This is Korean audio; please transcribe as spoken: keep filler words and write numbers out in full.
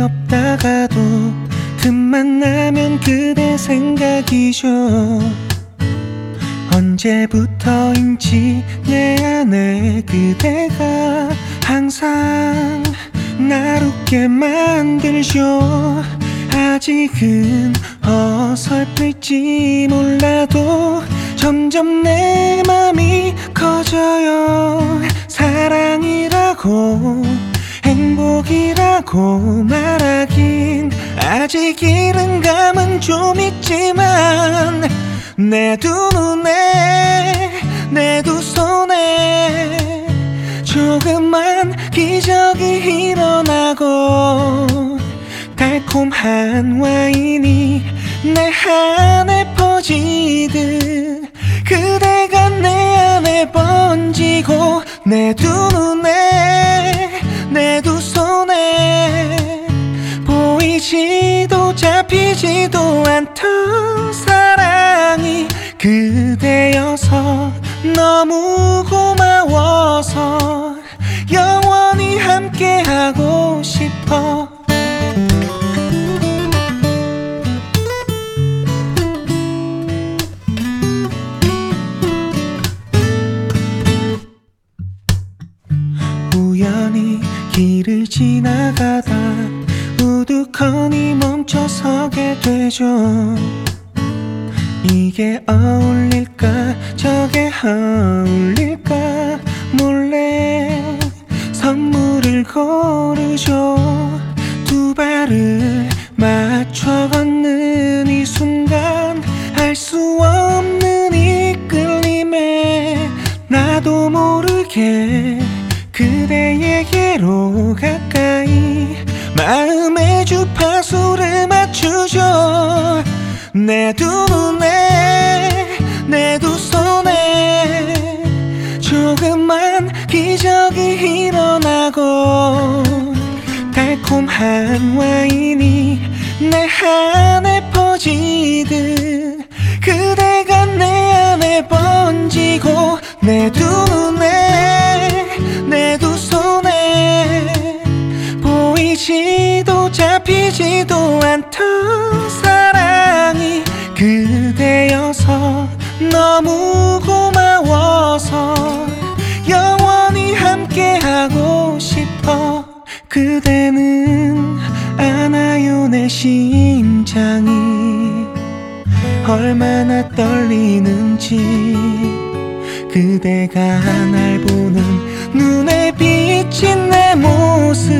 없다가도 틈만 나면 그대 생각이죠. 언제부터인지 내 안에 그대가 항상 날 웃게 만들죠. 아직은 어설플지 몰라도 점점 내 맘이 커져요. 사랑이라고 행복이라고 말하긴 아직 이른 감은 좀 있지만 내 두 눈에 내 두 손에 조금만 기적이 일어나고 달콤한 와인이 내 안에 퍼지듯 그대가 내 안에 번지고 내 두 눈에 내 두 손에 보이지도 잡히지도 않던 사랑이 그대여서 너무 고마워서 영원히 함께하고 싶어. 우연히 길을 지나가다 우두커니 멈춰서게 되죠. 이게 어울릴까 저게 어울릴까 몰래 선물을 고르죠. 두 발을 맞춰 걷는 이 순간 알 수 없는 이끌림에 나도 모르게 그대에게로 가까이 마음의 주파수를 맞추죠. 내 두 눈에 내 두 손에 조금만 기적이 일어나고 달콤한 와인이 내 안에 퍼지듯 그대가 내 안에 번지고 내 두 눈에 내 두 손에 보이지도 잡히지도 않던 사랑이 그대여서 너무 고마워서 영원히 함께하고 싶어. 그대는 아나요 내 심장이 얼마나 떨리는지. 그대가 날 보는 눈에 비친 내 모습